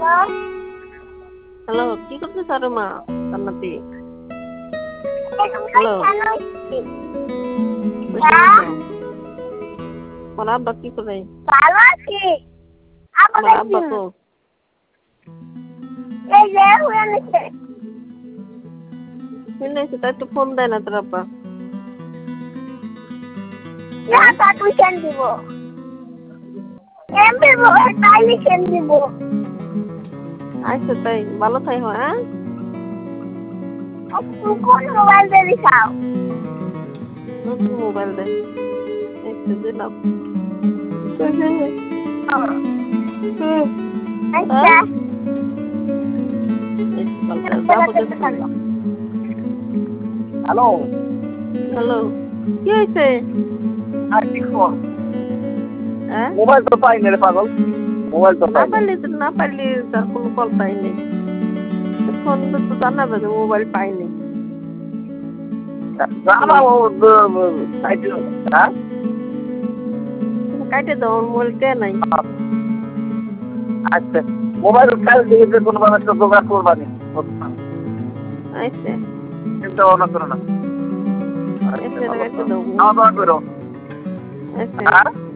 Hello, কি করতেছ রে মা? জান্নাতি। হ্যালো, বসে আছো? তোমার আব্বা কি করে? ভালো আছি। তোমার আব্বা তো এই যে হয়ে নিচ্ছে। শুনেছি, তাই তো ফোন দেয় না তোর আব্বা। না তা তুই কেন দিব? এমনি মোবাইল পাইলে কেন দিব? আচ্ছা, তাই ভালো থাই হয়। হ্যাঁ, তুই কোন মোবাইল দিয়ে খাও? নতুন মোবাইল দে। এই তো দিলাম। আচ্ছা। যাবো দেখছি। হ্যালো, হ্যালো, কি হয়েছে? আর কি খবর? হ্যাঁ, মোবাইল তো পাই না রে পাগল, মোবাইল তো না পাই না। পারলি তার কোনো কল পাইনি। ফোন তো জানাবে যে মোবাইল পাইনি। জানা ও সাইকেল, হ্যাঁ কাটে দাও, মোবাইল কে নাই। আচ্ছা, মোবাইল কাল দেখে কোনো ভাবে একটা জোগাড় করবানি, আচ্ছা, চিন্তা ভাবনা করো না। কাটে দাও। খাওয়া দাওয়া করো। আচ্ছা। হ্যাঁ